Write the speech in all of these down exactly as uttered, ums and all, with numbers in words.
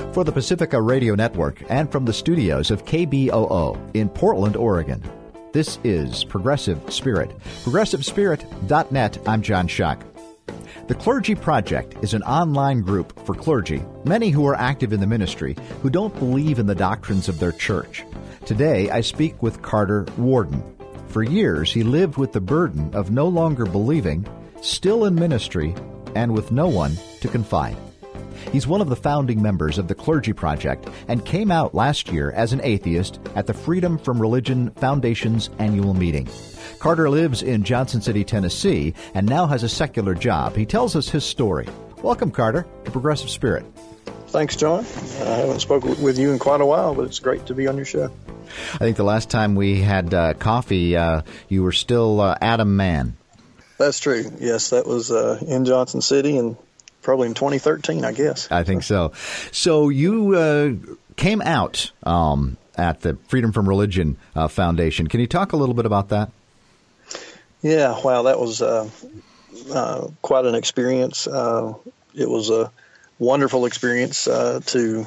For the Pacifica Radio Network and from the studios of K B O O in Portland, Oregon, this is Progressive Spirit. progressive spirit dot net, I'm John Schock. The Clergy Project is an online group for clergy, many who are active in the ministry, who don't believe in the doctrines of their church. Today, I speak with Carter Worden. For years, he lived with the burden of no longer believing, still in ministry, and with no one to confide. He's one of the founding members of the Clergy Project and came out last year as an atheist at the Freedom from Religion Foundation's annual meeting. Carter lives in Johnson City, Tennessee, and now has a secular job. He tells us his story. Welcome, Carter, to Progressive Spirit. Thanks, John. I haven't spoken with you in quite a while, but it's great to be on your show. I think the last time we had uh, coffee, uh, you were still uh, Adam Mann. That's true. Yes, that was uh, in Johnson City and probably in twenty thirteen, I guess. I think so. So you uh, came out um, at the Freedom from Religion uh, Foundation. Can you talk a little bit about that? Yeah, wow, that was uh, uh, quite an experience. Uh, it was a wonderful experience uh, to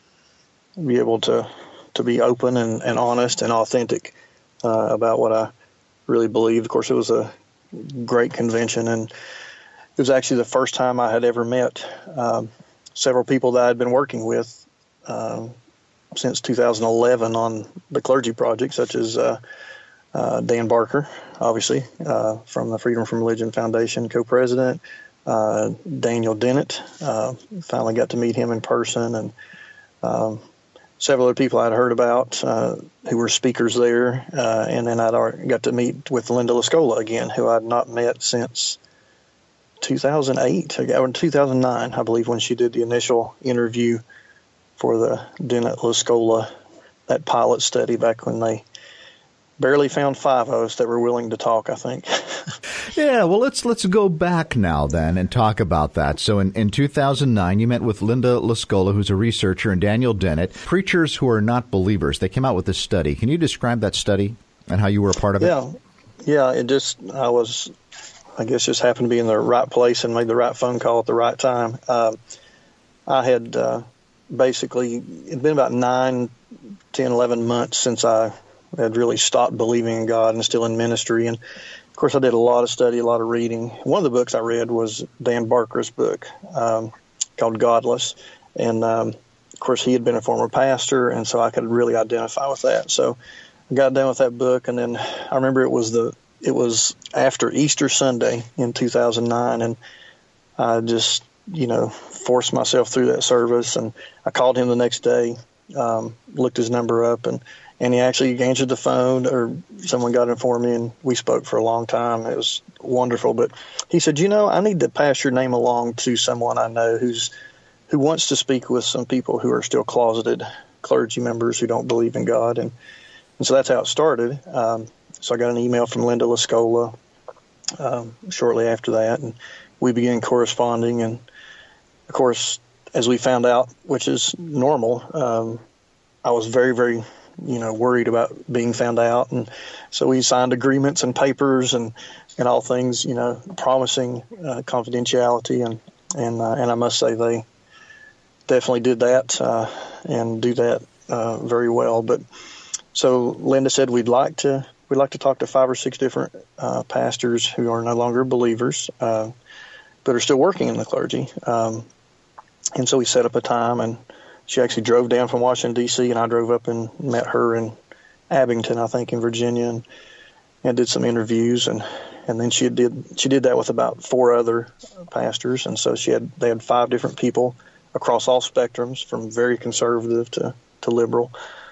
be able to, to be open and, and honest and authentic uh, about what I really believed. Of course, it was a great convention, and it was actually the first time I had ever met um, several people that I had been working with uh, since two thousand eleven on the Clergy Project, such as uh, uh, Dan Barker, obviously, uh, from the Freedom from Religion Foundation, co-president, uh, Daniel Dennett. Uh, finally got to meet him in person, and um, several other people I'd heard about uh, who were speakers there. Uh, and then I'd got to meet with Linda Lascola again, who I'd not met since two thousand eight, or two thousand nine, I believe, when she did the initial interview for the Dennett Lascola, that pilot study back when they barely found five of us that were willing to talk, I think. Yeah, well, let's let's go back now then and talk about that. So in, in two thousand nine, you met with Linda Lascola, who's a researcher, and Daniel Dennett, preachers who are not believers. They came out with this study. Can you describe that study and how you were a part of it? Yeah, yeah, it just, I was, I guess just happened to be in the right place and made the right phone call at the right time. Uh, I had uh, basically, it'd been about nine, ten, eleven months since I had really stopped believing in God and still in ministry. And of course, I did a lot of study, a lot of reading. One of the books I read was Dan Barker's book um, called Godless. And um, of course, he had been a former pastor, and so I could really identify with that. So I got done with that book, and then I remember it was the it was after Easter Sunday in two thousand nine, and I just, you know, forced myself through that service, and I called him the next day, um, looked his number up, and And he actually answered the phone, or someone got it for me, and we spoke for a long time. It was wonderful. But he said, you know, I need to pass your name along to someone I know who's who wants to speak with some people who are still closeted clergy members who don't believe in God. And, and so that's how it started. Um, so I got an email from Linda Lascola um, shortly after that, and we began corresponding. And, of course, as we found out, which is normal, um, I was very, very you know, worried about being found out. And so we signed agreements and papers and, and all things, you know, promising uh, confidentiality. And, and, uh, and I must say they definitely did that uh, and do that uh, very well. But so Linda said, we'd like to, we'd like to talk to five or six different uh, pastors who are no longer believers, uh, but are still working in the clergy. Um, and so we set up a time, and she actually drove down from Washington, D C, and I drove up and met her in Abington, I think, in Virginia, and, and did some interviews. And, and then she did she did that with about four other pastors. And so she had they had five different people across all spectrums, from very conservative to, to liberal.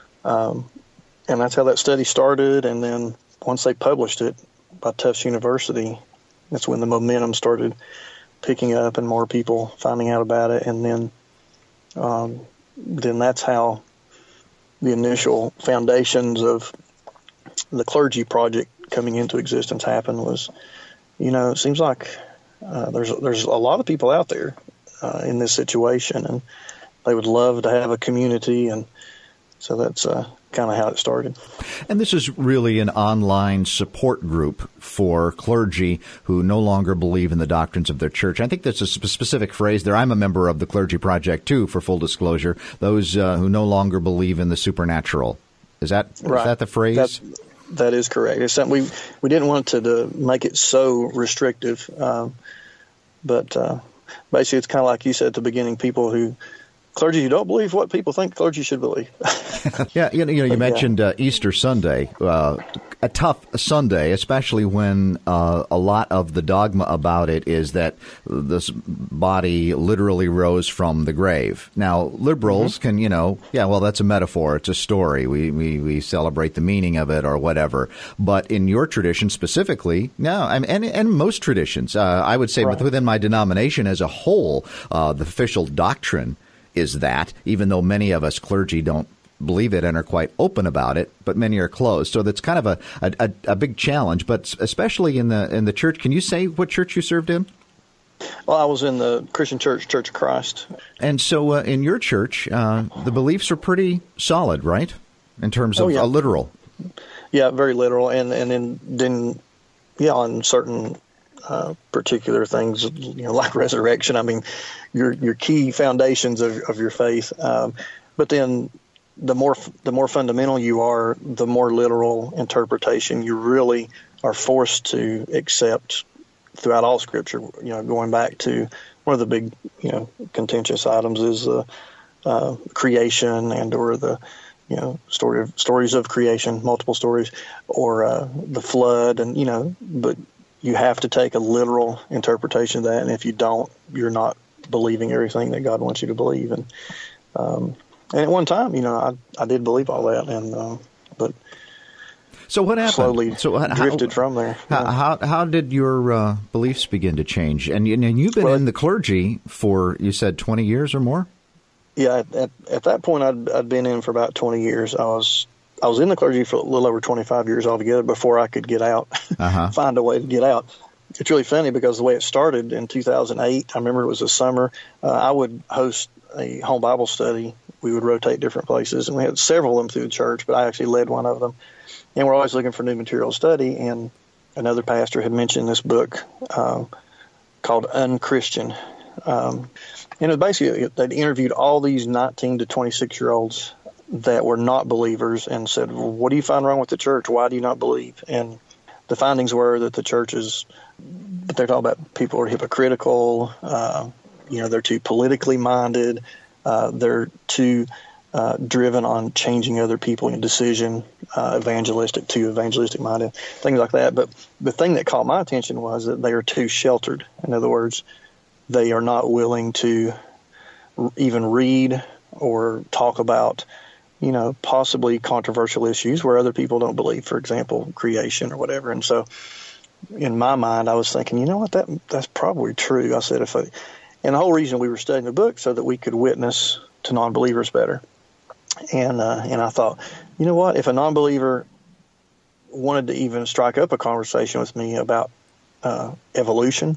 Um, and that's how that study started. And then once they published it by Tufts University, that's when the momentum started picking up and more people finding out about it. And then um, then that's how the initial foundations of the Clergy Project coming into existence happened. Was, you know, it seems like uh, there's there's a lot of people out there uh, in this situation, and they would love to have a community. And so that's uh, kind of how it started. And this is really an online support group for clergy who no longer believe in the doctrines of their church. I think that's a sp- specific phrase there. I'm a member of the Clergy Project, too, for full disclosure, those uh, who no longer believe in the supernatural. Is that right. is that the phrase? That's, that is correct. It's something we, we didn't want to, to make it so restrictive, um, but uh, basically it's kind of like you said at the beginning, people who clergy who don't believe what people think clergy should believe. yeah, you know, you, know, you mentioned yeah. uh, Easter Sunday, uh, a tough Sunday, especially when uh, a lot of the dogma about it is that this body literally rose from the grave. Now, liberals mm-hmm. can, you know, yeah, well, that's a metaphor. It's a story. We, we, we celebrate the meaning of it or whatever. But in your tradition specifically, no, I mean, and, and most traditions, uh, I would say right. within my denomination as a whole, uh, the official doctrine is that, even though many of us clergy don't believe it and are quite open about it, but many are closed. So that's kind of a, a, a big challenge, but especially in the in the church. Can you say what church you served in? Well, I was in the Christian Church, Church of Christ. And so uh, in your church, uh, the beliefs are pretty solid, right, in terms of oh, yeah. a literal? Yeah, very literal. And, and then, then, yeah, on certain Uh, particular things, you know, like resurrection. I mean, your your key foundations of, of your faith. Um, but then, the more the more fundamental you are, the more literal interpretation you really are forced to accept throughout all Scripture. You know, going back to one of the big, you know, contentious items is the uh, creation and or the you know story of stories of creation, multiple stories, or uh, the flood, and you know, but you have to take a literal interpretation of that, and if you don't, you're not believing everything that God wants you to believe. And um, and at one time, you know, I I did believe all that, and uh, but so what happened? Slowly so how, drifted from there. How yeah. how, how did your uh, beliefs begin to change? And, and you've been well, in the clergy for, you said, twenty years or more? Yeah, at, at, at that point, I'd I'd been in for about twenty years. I was. I was in the clergy for a little over twenty-five years altogether before I could get out, uh-huh. find a way to get out. It's really funny because the way it started in two thousand eight, I remember it was a summer, uh, I would host a home Bible study. We would rotate different places, and we had several of them through the church, but I actually led one of them. And we're always looking for new material to study, and another pastor had mentioned this book um, called Unchristian. Um, and it was basically, they'd interviewed all these nineteen to twenty-six-year-olds that were not believers and said, well, what do you find wrong with the church? Why do you not believe? And the findings were that the church is, they're talking about people are hypocritical, uh, you know, they're too politically minded, uh, they're too uh, driven on changing other people in decision, uh, evangelistic, too evangelistic minded, things like that. But the thing that caught my attention was that they are too sheltered. In other words, they are not willing to even read or talk about you know, possibly controversial issues where other people don't believe, for example, creation or whatever. And so in my mind, I was thinking, you know what, that that's probably true. I said, if I, and the whole reason we were studying the book so that we could witness to non-believers better. And, uh, and I thought, you know what, if a non-believer wanted to even strike up a conversation with me about uh, evolution,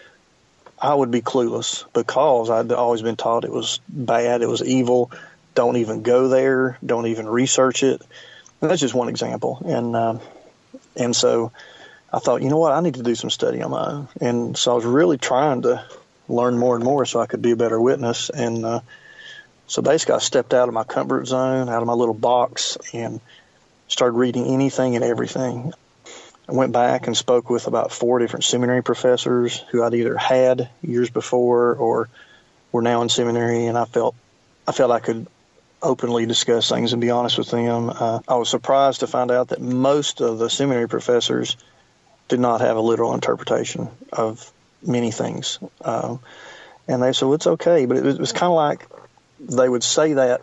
I would be clueless because I'd always been taught it was bad, it was evil. Don't even go there. Don't even research it. And that's just one example. And um, and so I thought, you know what, I need to do some study on my own. And so I was really trying to learn more and more so I could be a better witness. And uh, so basically I stepped out of my comfort zone, out of my little box, and started reading anything and everything. I went back and spoke with about four different seminary professors who I'd either had years before or were now in seminary, and I felt I felt I could openly discuss things and be honest with them. Uh, I was surprised to find out that most of the seminary professors did not have a literal interpretation of many things. Um, and they said, well, it's okay. But it was, it was kind of like they would say that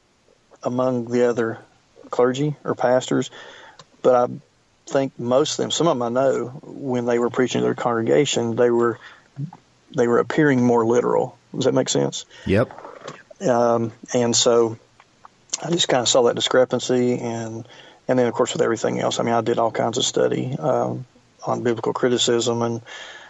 among the other clergy or pastors. But I think most of them, some of them I know, when they were preaching to their congregation, they were they were appearing more literal. Does that make sense? Yep. Um, and so I just kind of saw that discrepancy, and and then, of course, with everything else, I mean, I did all kinds of study um, on biblical criticism. And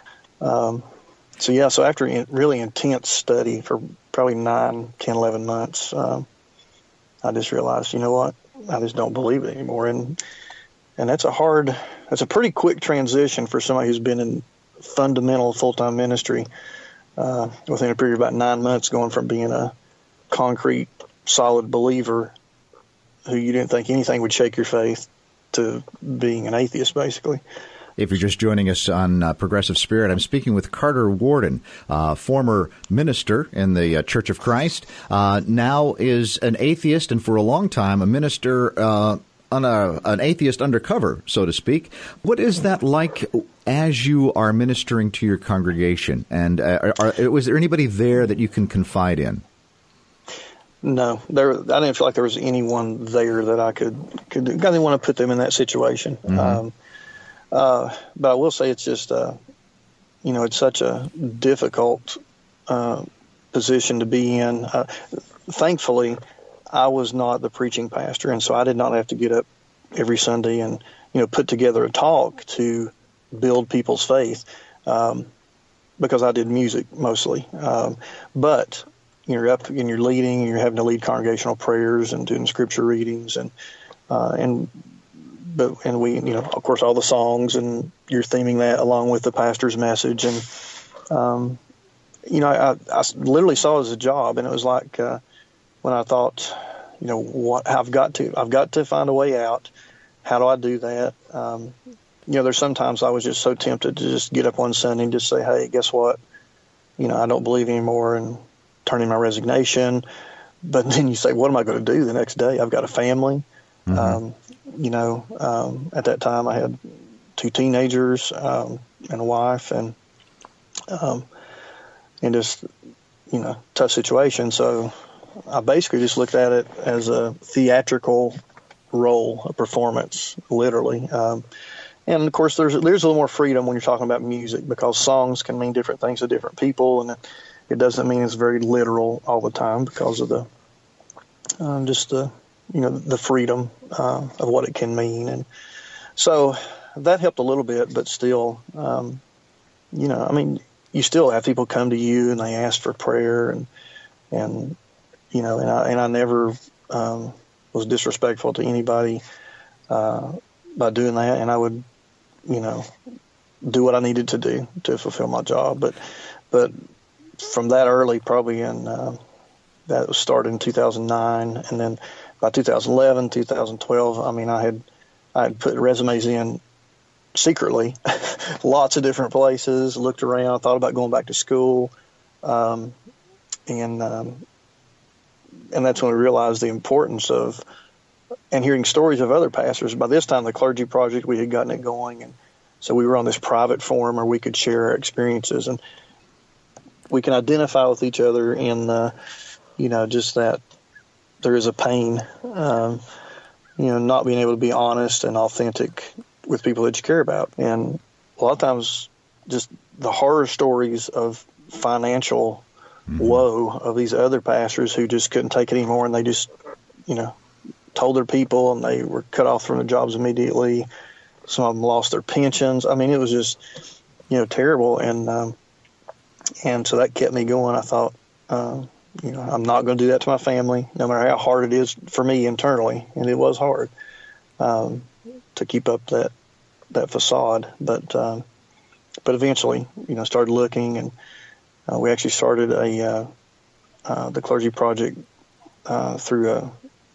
um, so, yeah, so after in, really intense study for probably nine, ten, eleven months, um, I just realized, you know what, I just don't believe it anymore. And and that's a hard, that's a pretty quick transition for somebody who's been in fundamental full-time ministry uh, within a period of about nine months, going from being a concrete, solid believer who you didn't think anything would shake your faith to being an atheist, basically. If you're just joining us on uh, Progressive Spirit, I'm speaking with Carter Worden, uh, former minister in the uh, Church of Christ, uh, now is an atheist, and for a long time a minister uh, on a, an atheist undercover, so to speak. What is that like as you are ministering to your congregation? And uh, are, was there anybody there that you can confide in? No, there. I didn't feel like there was anyone there that I could could. I didn't want to put them in that situation. Mm-hmm. Um, uh, but I will say it's just, uh, you know, it's such a difficult uh, position to be in. Uh, thankfully, I was not the preaching pastor, and so I did not have to get up every Sunday and, you know, put together a talk to build people's faith, um, because I did music mostly. Um, but you're up and you're leading, and you're having to lead congregational prayers and doing scripture readings, and uh, and but and we, you know, of course, all the songs, and you're theming that along with the pastor's message, and um, you know, I, I literally saw it as a job, and it was like uh, when I thought, you know, what I've got to, I've got to find a way out. How do I do that? Um, you know, there's sometimes I was just so tempted to just get up one Sunday and just say, hey, guess what? You know, I don't believe anymore, and turn in my resignation. But then you say, what am I going to do the next day? I've got a family. Mm-hmm. Um, you know, um, at that time I had two teenagers um, and a wife, and um, and just, you know, tough situation. So I basically just looked at it as a theatrical role, a performance, literally. Um, and of course, there's there's a little more freedom when you're talking about music, because songs can mean different things to different people, and it, it doesn't mean it's very literal all the time because of the um, just the you know the freedom uh, of what it can mean. And so that helped a little bit, but still, um, you know, I mean, you still have people come to you and they ask for prayer, and and you know, and I and I never um, was disrespectful to anybody uh, by doing that, and I would, you know, do what I needed to do to fulfill my job. But but from that early, probably in uh, that was started in two thousand nine, and then by two thousand eleven, two thousand twelve, I mean, I had I had put resumes in secretly, lots of different places, looked around, thought about going back to school, um, and um, and that's when we realized the importance of, and hearing stories of other pastors. By this time, the Clergy Project, we had gotten it going, and so we were on this private forum where we could share our experiences, and we can identify with each other in, uh, you know, just that there is a pain, um, you know, not being able to be honest and authentic with people that you care about. And a lot of times just the horror stories of financial mm-hmm. woe of these other pastors who just couldn't take it anymore, and they just, you know, told their people, and they were cut off from their jobs immediately. Some of them lost their pensions. I mean, it was just, you know, terrible. And, um, and so that kept me going. I thought, uh, you know, I'm not going to do that to my family, no matter how hard it is for me internally. And it was hard um, to keep up that that facade. But um, but eventually, you know, started looking, and uh, we actually started a uh, uh, the Clergy Project uh, through a,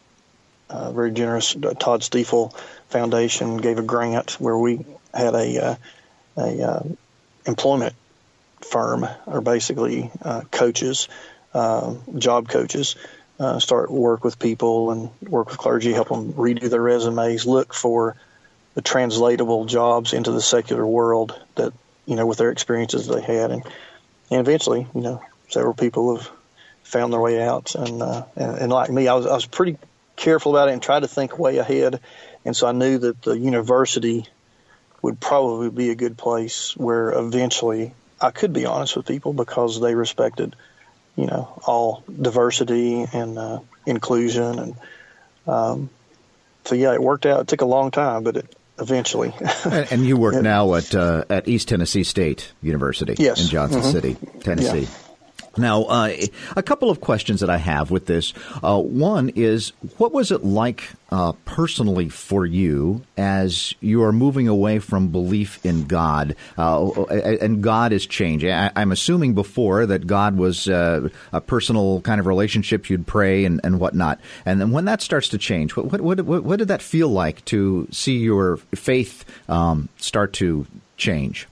a very generous uh, Todd Stiefel Foundation, gave a grant where we had a uh, a uh, employment firm, or basically uh, coaches. Uh, job coaches, uh, start work with people and work with clergy, help them redo their resumes, look for the translatable jobs into the secular world that, you know, with their experiences they had. And, and eventually, you know, several people have found their way out. And, uh, and, and like me, I was, I was pretty careful about it and tried to think way ahead. And so I knew that the university would probably be a good place where eventually I could be honest with people, because they respected, you know, all diversity and uh, inclusion. And um, so, yeah, it worked out. It took a long time, but it eventually. and, and you work it, now at uh, at East Tennessee State University yes. in Johnson mm-hmm. City, Tennessee. Now, uh, a couple of questions that I have with this. Uh, one is, what was it like uh, personally for you as you are moving away from belief in God? Uh, and God is changing. I, I'm assuming before that God was uh, a personal kind of relationship. You'd pray and, and whatnot. And then when that starts to change, what, what, what, what did that feel like to see your faith um, start to change?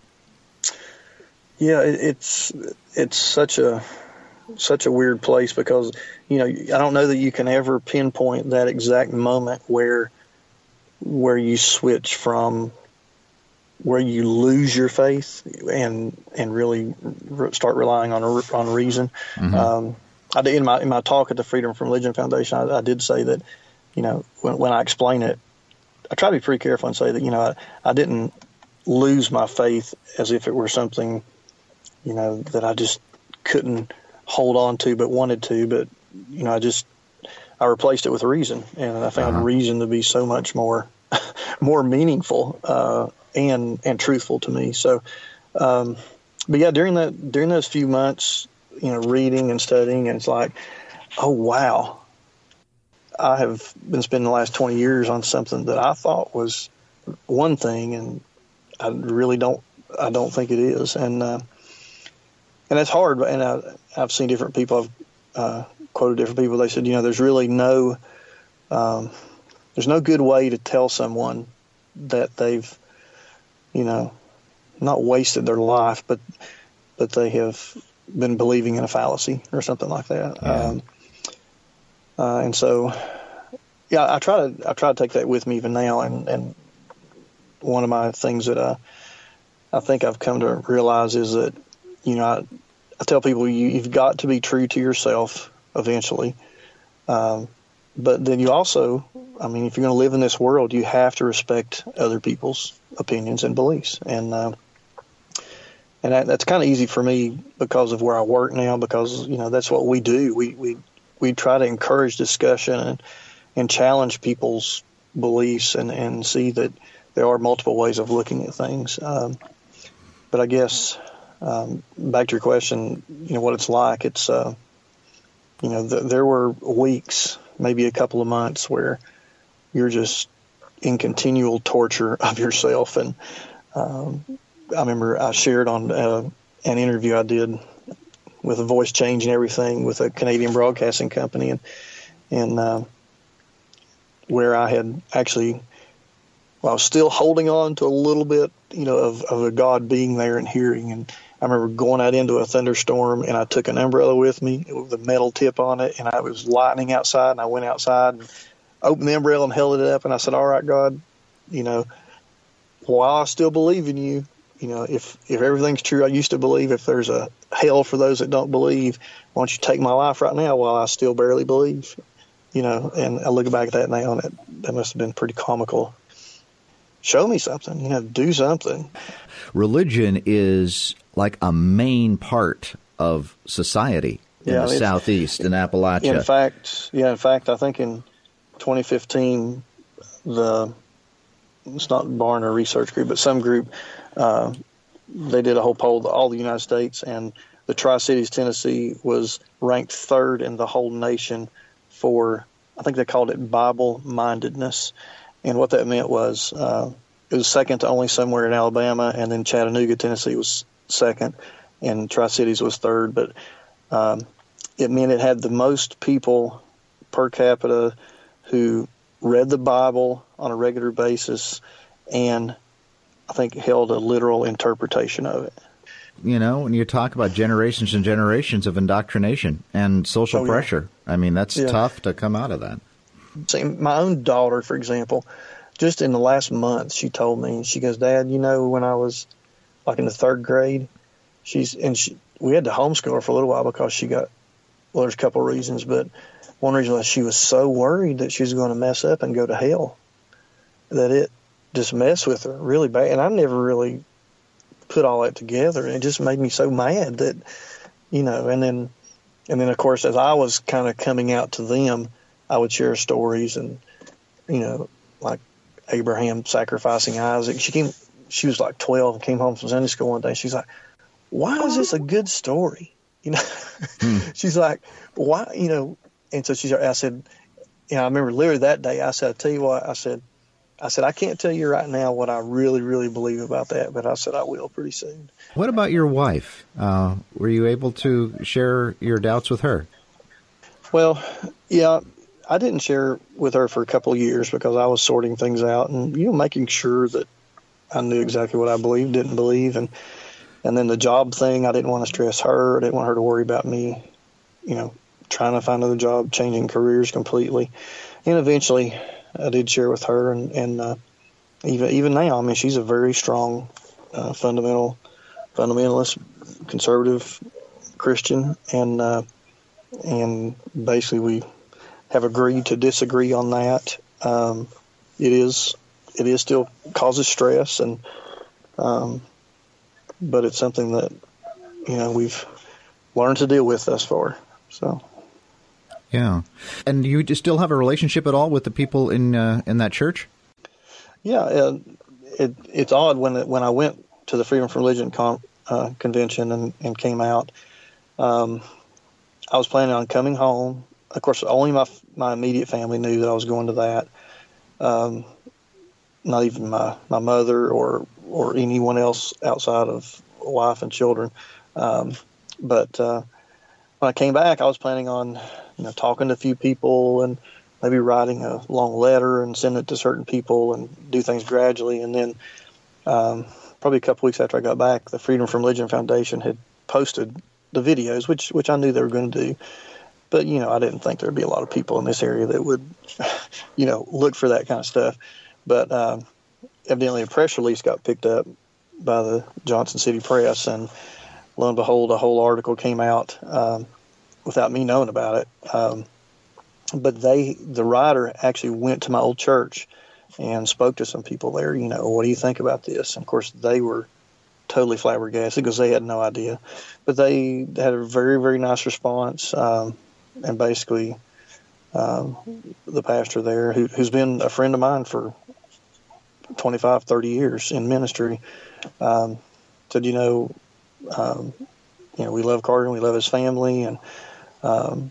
Yeah, it, it's it's such a such a weird place because, you know, I don't know that you can ever pinpoint that exact moment where where you switch from where you lose your faith and and really re- start relying on on reason. Mm-hmm. Um, I did in my in my talk at the Freedom from Religion Foundation, I, I did say that, you know, when when I explain it, I try to be pretty careful and say that, you know, I, I didn't lose my faith as if it were something, you know, that I just couldn't hold on to but wanted to. But, you know, I just, I replaced it with reason. And I found uh-huh. reason to be so much more, more meaningful uh, and and truthful to me. So, um, but yeah, during that, during those few months, you know, reading and studying, and it's like, oh, wow, I have been spending the last twenty years on something that I thought was one thing, and I really don't, I don't think it is. And, uh, and it's hard. And I, I've seen different people, I've uh, quoted different people. They said, you know, there's really no, um, there's no good way to tell someone that they've, you know, not wasted their life, but, but they have been believing in a fallacy or something like that. Yeah. Um, uh, and so, yeah, I try to, I try to take that with me even now. And, and one of my things that I, I think I've come to realize is that, you know, I, I tell people you, you've got to be true to yourself eventually. Um, but then you also, I mean, if you're going to live in this world, you have to respect other people's opinions and beliefs. And, uh, and that, that's kind of easy for me because of where I work now, because, you know, that's what we do. We, we, we try to encourage discussion and, and challenge people's beliefs and, and see that there are multiple ways of looking at things. Um, but I guess, um, back to your question, you know, what it's like, it's, uh, you know, th- there were weeks, maybe a couple of months where you're just in continual torture of yourself. And, um, I remember I shared on uh, an interview I did with a voice change and everything with a Canadian broadcasting company, and, and, uh, where I had actually, well, I was still holding on to a little bit, you know, of, of a God being there and hearing. And I remember going out into a thunderstorm, and I took an umbrella with me with a metal tip on it, and I was lightning outside, and I went outside and opened the umbrella and held it up, and I said, all right, God, you know, while I still believe in you, you know, if, if everything's true I used to believe, if there's a hell for those that don't believe, why don't you take my life right now while I still barely believe? You know, and I look back at that now, and it, that must have been pretty comical. Show me something, you know, do something. Religion is like a main part of society in yeah, the Southeast, in Appalachia. In fact, yeah, in fact, I think in twenty fifteen, the, it's not Barna Research Group, but some group, uh, they did a whole poll of all the United States, and the Tri-Cities, Tennessee was ranked third in the whole nation for, I think they called it Bible-mindedness. And what that meant was uh, it was second to only somewhere in Alabama, and then Chattanooga, Tennessee was second, and Tri-Cities was third. But um, it meant it had the most people per capita who read the Bible on a regular basis and I think held a literal interpretation of it. You know, when you talk about generations and generations of indoctrination and social oh, yeah. pressure, I mean, that's yeah. tough to come out of that. See, my own daughter, for example, just in the last month, she told me, she goes, Dad, you know, when I was like in the third grade, she's, and she, we had to homeschool her for a little while because she got, well, there's a couple of reasons, but one reason was she was so worried that she was going to mess up and go to hell, that it just messed with her really bad. And I never really put all that together, and it just made me so mad that, you know, and then, and then of course, as I was kind of coming out to them, I would share stories and, you know, like Abraham sacrificing Isaac. She came, she was like twelve and came home from Sunday school one day. She's like, why is this a good story? You know, hmm. She's like, why, you know, and so she, I said, you know, I remember literally that day, I said, I tell you what, I said, I said, I can't tell you right now what I really, really believe about that, but I said I will pretty soon. What about your wife? Uh, were you able to share your doubts with her? Well, yeah, I didn't share with her for a couple of years because I was sorting things out and, you know, making sure that I knew exactly what I believed, didn't believe. And, and then the job thing, I didn't want to stress her. I didn't want her to worry about me, you know, trying to find another job, changing careers completely. And eventually I did share with her, and, and uh, even even now, I mean, she's a very strong, uh, fundamental, fundamentalist, conservative Christian, and uh, and basically we have agreed to disagree on that. Um, it is it is still causes stress, and um, but it's something that, you know, we've learned to deal with thus far. So. Yeah. And you still have a relationship at all with the people in uh, in that church? Yeah. Uh, it, it's odd when it, when I went to the Freedom from Religion con, uh, convention and, and came out, um, I was planning on coming home. Of course, only my my immediate family knew that I was going to that. Um, not even my, my mother or, or anyone else outside of wife and children. Um, but uh, when I came back, I was planning on, you know, talking to a few people and maybe writing a long letter and sending it to certain people and do things gradually. And then um, probably a couple weeks after I got back, the Freedom from Religion Foundation had posted the videos, which which I knew they were going to do. But, you know, I didn't think there would be a lot of people in this area that would, you know, look for that kind of stuff. But um, evidently a press release got picked up by the Johnson City Press, and lo and behold, a whole article came out um, without me knowing about it. Um, but they, the writer actually went to my old church and spoke to some people there. You know, what do you think about this? And of course, they were totally flabbergasted because they had no idea. But they had a very, very nice response. Um, and basically, um, the pastor there, who, who's been a friend of mine for twenty-five, thirty years in ministry, um, said, you know, um, you know, we love Carter and we love his family, and um,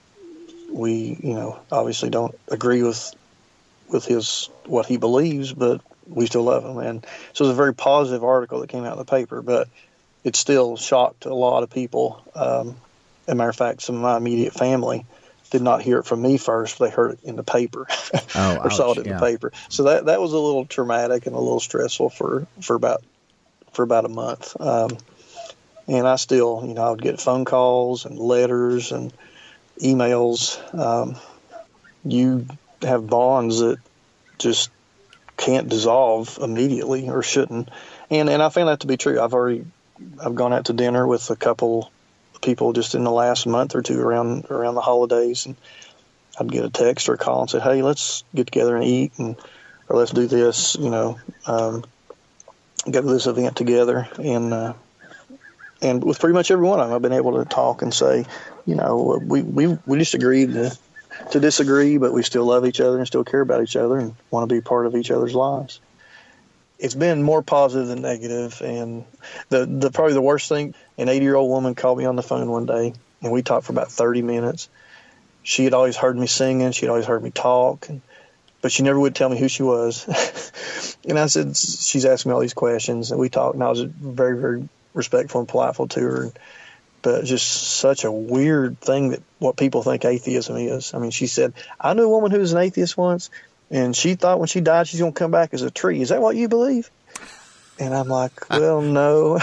we, you know, obviously don't agree with with his what he believes, but we still love him. And so it was a very positive article that came out in the paper, but it still shocked a lot of people. Um, as a matter of fact, some of my immediate family did not hear it from me first. They heard it in the paper oh, or ouch, saw it in yeah. the paper. So that that was a little traumatic and a little stressful for, for about for about a month. Um, and I still, you know, I would get phone calls and letters and emails. Um, you have bonds that just can't dissolve immediately, or shouldn't. And and I found that to be true. I've already I've gone out to dinner with a couple people just in the last month or two around around the holidays, and I'd get a text or a call and say, hey, let's get together and eat, and or let's do this, you know, um, go to this event together. And uh, and with pretty much every one of them, I've been able to talk and say, you know, we we, we just agreed to, to disagree, but we still love each other and still care about each other and want to be part of each other's lives. It's been more positive than negative, and the, the probably the worst thing, an eighty-year-old woman called me on the phone one day, and we talked for about thirty minutes. She had always heard me singing. She had always heard me talk, and, but she never would tell me who she was. And I said, she's asking me all these questions, and we talked, and I was very, very respectful and politeful to her. But it's just such a weird thing that what people think atheism is. I mean, she said, I knew a woman who was an atheist once, and she thought when she died she's going to come back as a tree. Is that what you believe? And I'm like, well, no.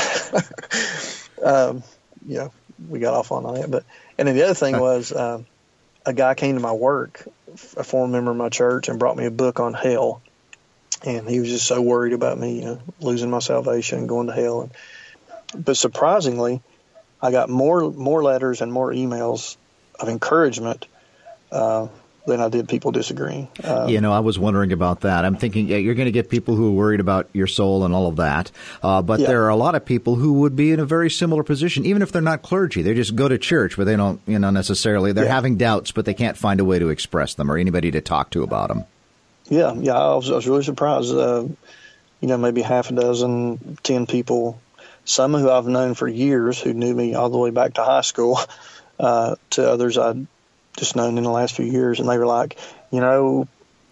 um, you know, we got off on that. But and then the other thing was um, a guy came to my work, a former member of my church, and brought me a book on hell. And he was just so worried about me, you know, losing my salvation and going to hell. And, but surprisingly, I got more more letters and more emails of encouragement uh, than I did people disagreeing. Um, you know, I was wondering about that. I'm thinking yeah, you're going to get people who are worried about your soul and all of that. Uh, but yeah. There are a lot of people who would be in a very similar position, even if they're not clergy. They just go to church, but they don't, you know, necessarily. They're yeah. having doubts, but they can't find a way to express them or anybody to talk to about them. Yeah, yeah, I was, I was really surprised. Uh, you know, maybe half a dozen, ten people some who I've known for years, who knew me all the way back to high school, uh, to others I'd just known in the last few years, and they were like, you know,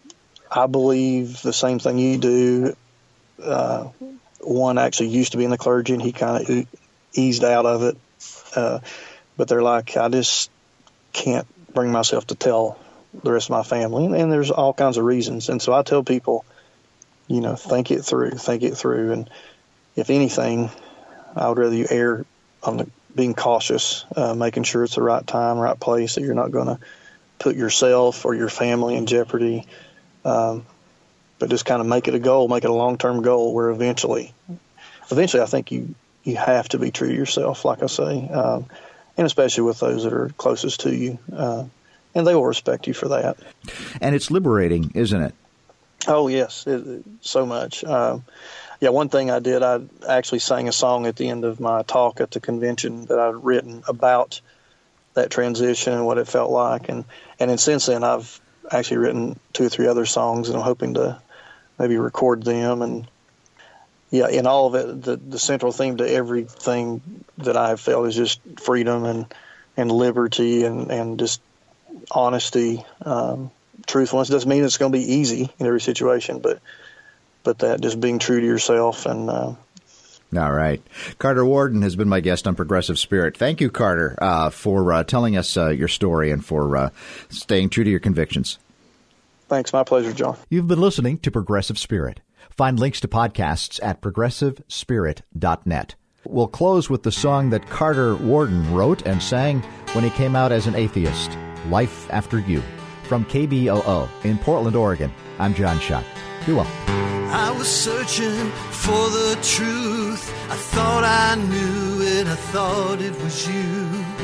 I believe the same thing you do. Uh, one actually used to be in the clergy, and he kind of eased out of it. Uh, but they're like, I just can't bring myself to tell the rest of my family. And, and there's all kinds of reasons. And so I tell people, you know, think it through, think it through. And if anything, I would rather you err on the being cautious, uh, making sure it's the right time, right place, that you're not going to put yourself or your family in jeopardy. Um, but just kind of make it a goal, make it a long-term goal where eventually, eventually I think you, you have to be true to yourself, like I say, um, and especially with those that are closest to you, uh, and they will respect you for that. And it's liberating, isn't it? Oh, yes, it, it, so much. Um, yeah, one thing I did, I actually sang a song at the end of my talk at the convention that I'd written about that transition and what it felt like. And, and then since then, I've actually written two or three other songs, and I'm hoping to maybe record them. And yeah, in all of it, the, the central theme to everything that I've felt is just freedom and, and liberty and, and just honesty, um, truthfulness. Doesn't mean it's going to be easy in every situation, but but that just being true to yourself. And uh, all right. Carter Worden has been my guest on Progressive Spirit. Thank you, Carter, uh, for uh, telling us uh, your story and for uh, staying true to your convictions. Thanks. My pleasure, John. You've been listening to Progressive Spirit. Find links to podcasts at progressive spirit dot net. We'll close with the song that Carter Worden wrote and sang when he came out as an atheist, Life After You. From K B O O in Portland, Oregon, I'm John Schuck. Be well. I was searching for the truth. I thought I knew it. I thought it was you.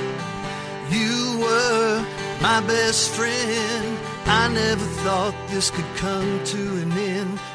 You were my best friend. I never thought this could come to an end.